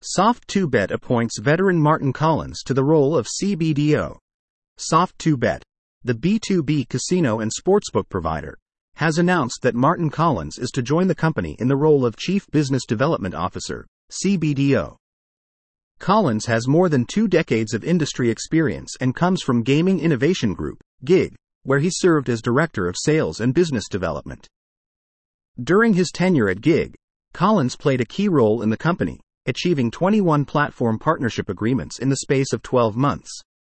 Soft2Bet appoints veteran Martin Collins to the role of CBDO. Soft2Bet, the B2B casino and sportsbook provider, has announced that Martin Collins is to join the company in the role of Chief Business Development Officer, CBDO. Collins has more than 2 decades of industry experience and comes from Gaming Innovation Group, GIG, where he served as Director of Sales and Business Development. During his tenure at GIG, Collins played a key role in the company, achieving 21 platform partnership agreements in the space of 12 months.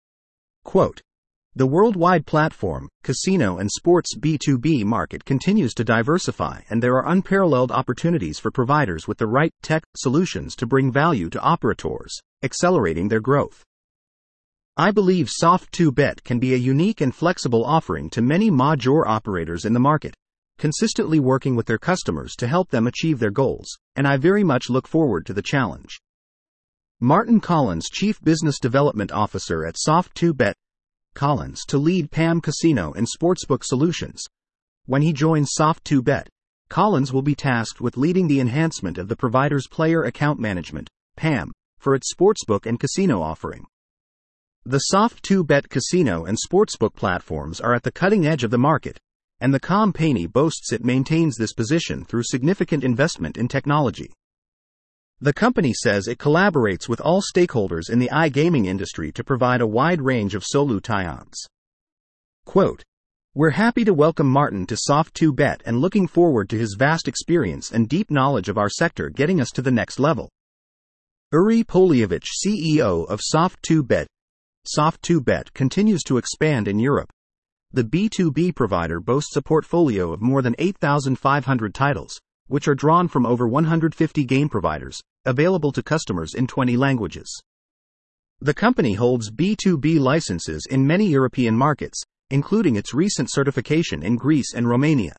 Quote, "The worldwide platform, casino and sports B2B market continues to diversify, and there are unparalleled opportunities for providers with the right tech solutions to bring value to operators, accelerating their growth. I believe Soft2Bet can be a unique and flexible offering to many major operators in the market, consistently working with their customers to help them achieve their goals, and I very much look forward to the challenge." Martin Collins, Chief Business Development Officer at Soft2Bet. Collins to lead PAM Casino and Sportsbook Solutions. When he joins Soft2Bet, Collins will be tasked with leading the enhancement of the provider's player account management, PAM, for its sportsbook and casino offering. The Soft2Bet casino and sportsbook platforms are at the cutting edge of the market, and the company boasts it maintains this position through significant investment in technology. The company says it collaborates with all stakeholders in the iGaming industry to provide a wide range of solo tie-ons. Quote, "We're happy to welcome Martin to Soft2Bet and looking forward to his vast experience and deep knowledge of our sector getting us to the next level." Uri Polievich, CEO of Soft2Bet. Soft2Bet continues to expand in Europe. The B2B provider boasts a portfolio of more than 8,500 titles, which are drawn from over 150 game providers, available to customers in 20 languages. The company holds B2B licenses in many European markets, including its recent certification in Greece and Romania.